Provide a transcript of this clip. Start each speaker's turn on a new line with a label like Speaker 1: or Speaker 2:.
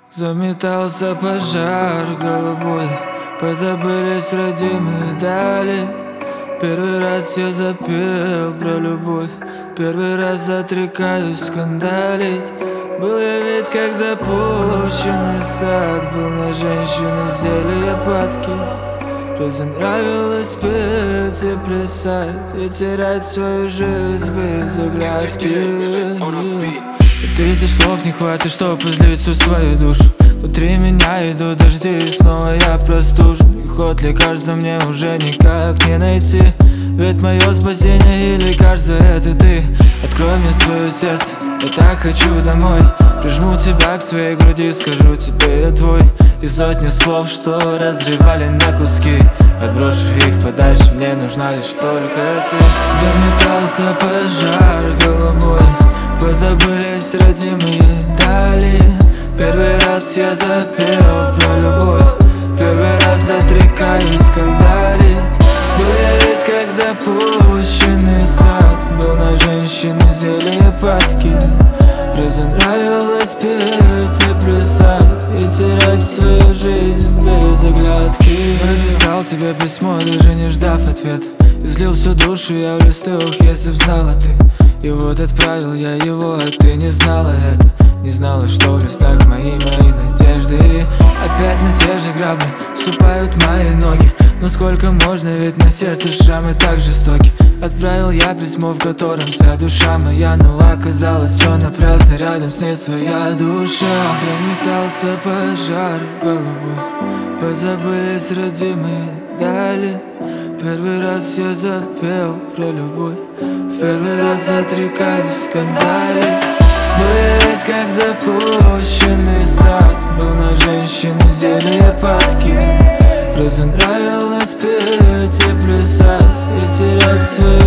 Speaker 1: Заметался пожар голубой, позабылись родимые дали. Первый раз я запел про любовь, первый раз отрекаюсь скандалить. Был я весь как запущенный сад, был на женщины зелья падки. Разонравилось петь и плясать, и терять свою жизнь без оглядки. Тысяч слов не хватит, чтоб излить всю свою душу. Внутри меня идут дожди, и снова я простужен. И ход лекарства мне уже никак не найти. Ведь мое спасение и лекарство это ты. Открой мне свое сердце, я так хочу домой. Прижму тебя к своей груди, скажу тебе я твой. И сотни слов, что разрывали на куски, отброшу их подальше, мне нужна лишь только ты. Заметался пожар голубой, позабылись родимые дали. Первый раз я запел про любовь, первый раз отрекаюсь скандалить. Был я весь как запущенный сад, был на женщины зелья падки. Разонравилось петь и плясать, и терять свою жизнь без оглядки. Написал тебе письмо, даже не ждав ответа. Излил всю душу я в листы, ох, если б знала ты. И вот отправил я его, а ты не знала это. Не знала, что в листах мои надежды. И опять на те же грабли ступают мои ноги. Но сколько можно, ведь на сердце шрамы так жестоки. Отправил я письмо, в котором вся душа моя, но оказалось все напрасно, рядом с ней своя душа. Заметался пожар головой, позабылись родимые дали. Первый раз я запел про любовь, в первый раз отрекаюсь скандали. Был я весь как запущенный сад, был на женщины зелья падки. Разонравилось петь и плясать, и терять свою